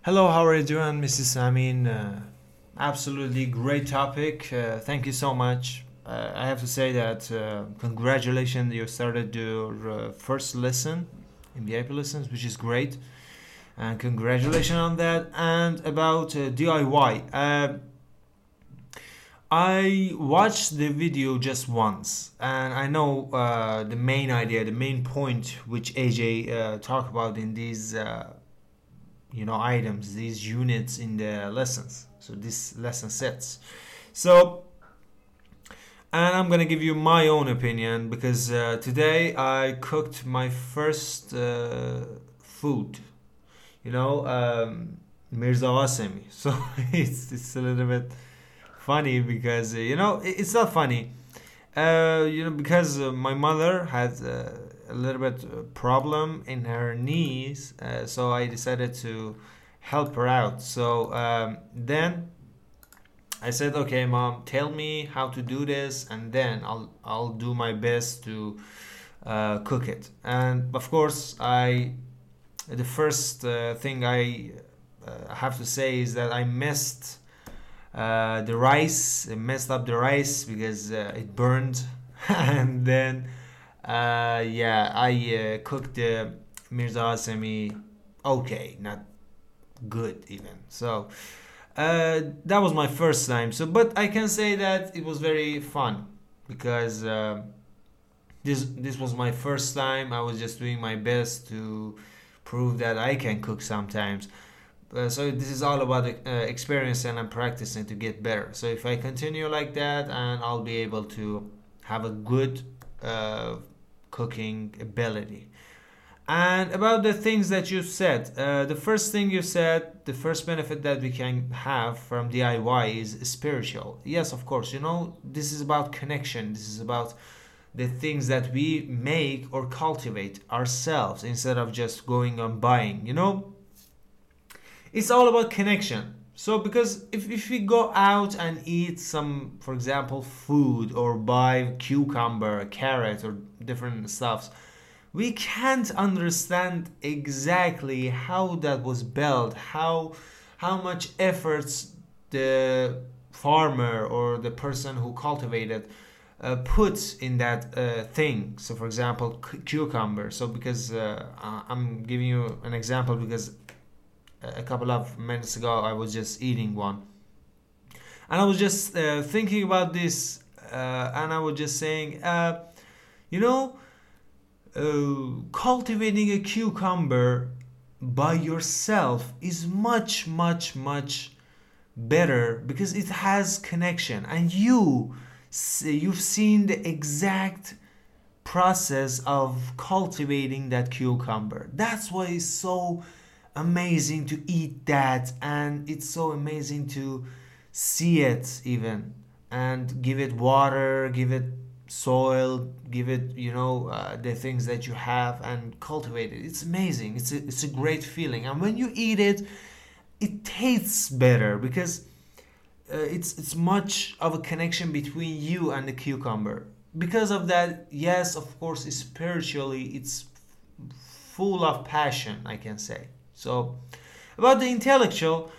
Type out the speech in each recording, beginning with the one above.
Hello, how are you doing, Mrs. Amin? Absolutely great topic. Thank you so much. I have to say that congratulations, you started your first lesson in VIP lessons, which is great. And congratulations on that. And about DIY, I watched the video just once, and I know the main idea, the main point which AJ talked about in these items, these units in the lessons, so these lesson sets. So, and I'm gonna give you my own opinion because today I cooked my first food, Mirza Wasemi. So it's a little bit funny because it's not funny, because my mother had a little bit problem in her knees, so I decided to help her out. So then I said, "Okay, mom, tell me how to do this, and then I'll do my best to cook it." And of course, I the first thing I have to say is that I messed the rice, messed up the rice because it burned, and then yeah, I cooked the Mirza Asemi okay, not good even. So that was my first time. So, but I can say that it was very fun because this was my first time. I was just doing my best to prove that I can cook sometimes. So this is all about experience, and I'm practicing to get better. So if I continue like that, and I'll be able to have a good uh, cooking ability. And about the things that you said, the first thing you said, the first benefit that we can have from DIY is spiritual. Yes, of course. This is about connection. This is about the things that we make or cultivate ourselves instead of just going and buying. It's all about connection. So because if we go out and eat some, for example, food, or buy cucumber, carrot, or different stuffs, we can't understand exactly how that was built, how much efforts the farmer or the person who cultivated puts in that thing. So for example, cucumber. So because I'm giving you an example because a couple of minutes ago I was just eating one, and I was just thinking about this, and I was just saying, you know cultivating a cucumber by yourself is much much much better because it has connection, and you've seen the exact process of cultivating that cucumber. That's why it's so amazing to eat that, and it's so amazing to see it even, and give it water, give it soil, give it the things that you have, and cultivate it. It's amazing. It's a great feeling, and when you eat it, it tastes better because it's much of a connection between you and the cucumber. Because of that, yes, of course, spiritually it's full of passion, I can say. So about the intellectual,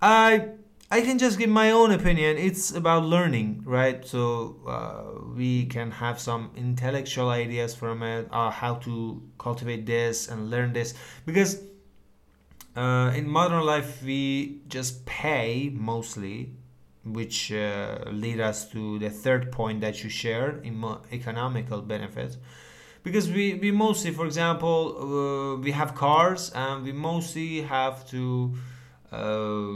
I can just give my own opinion. It's about learning, right? So we can have some intellectual ideas from it, how to cultivate this and learn this, because in modern life we just pay mostly, which lead us to the third point that you shared in economical benefits, because we mostly, for example, we have cars, and we mostly have to uh,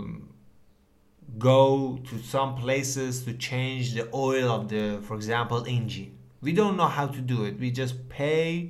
go to some places to change the oil of the, for example, engine. We don't know how to do it. We just pay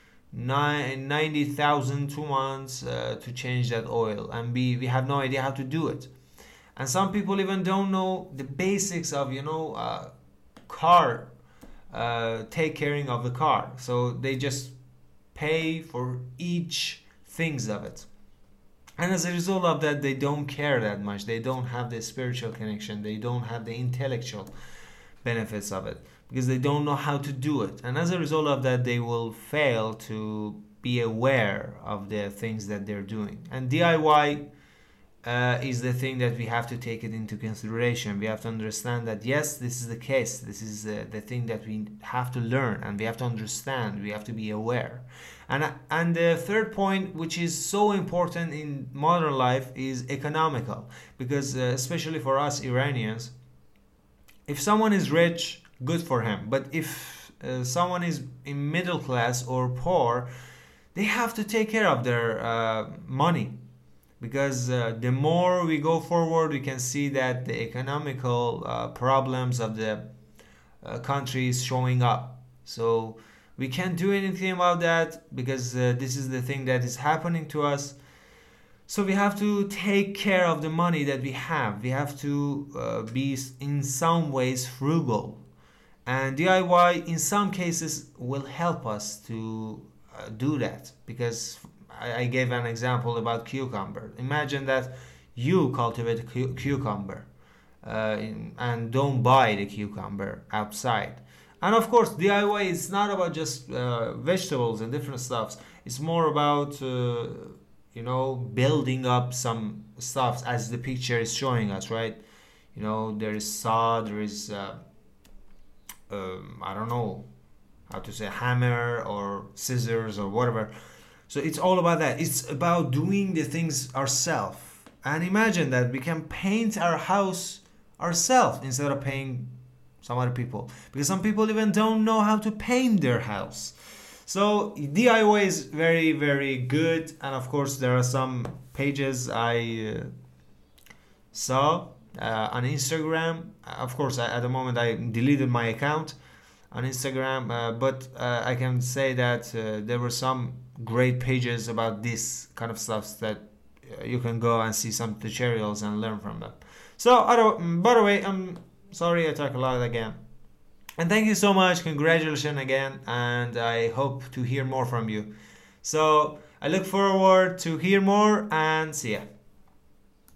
90,000 2 months to change that oil, and we have no idea how to do it. And some people even don't know the basics of car, take caring of the car. So they just pay for each things of it, and as a result of that, they don't care that much. They don't have the spiritual connection. They don't have the intellectual benefits of it because they don't know how to do it. And as a result of that, they will fail to be aware of the things that they're doing. And DIY is the thing that we have to take it into consideration. We have to understand that yes, this is the case. This is the thing that we have to learn, and we have to understand. We have to be aware. And the third point, which is so important in modern life, is economical, because especially for us Iranians, if someone is rich, good for him. But if someone is in middle class or poor, they have to take care of their money, because the more we go forward, we can see that the economical problems of the country is showing up. So we can't do anything about that, because this is the thing that is happening to us. So we have to take care of the money that we have. We have to be in some ways frugal, and DIY in some cases will help us to do that, because I gave an example about cucumber. Imagine that you cultivate a cucumber and don't buy the cucumber outside. And of course, DIY is not about just vegetables and different stuffs. It's more about building up some stuffs as the picture is showing us, right? There is saw, there is I don't know how to say, hammer or scissors or whatever. So it's all about that. It's about doing the things ourselves. And imagine that we can paint our house ourselves instead of paying some other people, because some people even don't know how to paint their house. So DIY is very, very good. And of course, there are some pages I saw on Instagram. Of course, at the moment I deleted my account on Instagram, but I can say that there were some great pages about this kind of stuff that you can go and see some tutorials and learn from them. So by the way, I'm sorry I talk a lot again, and thank you so much. Congratulations again, and I hope to hear more from you. So I look forward to hear more, and see ya.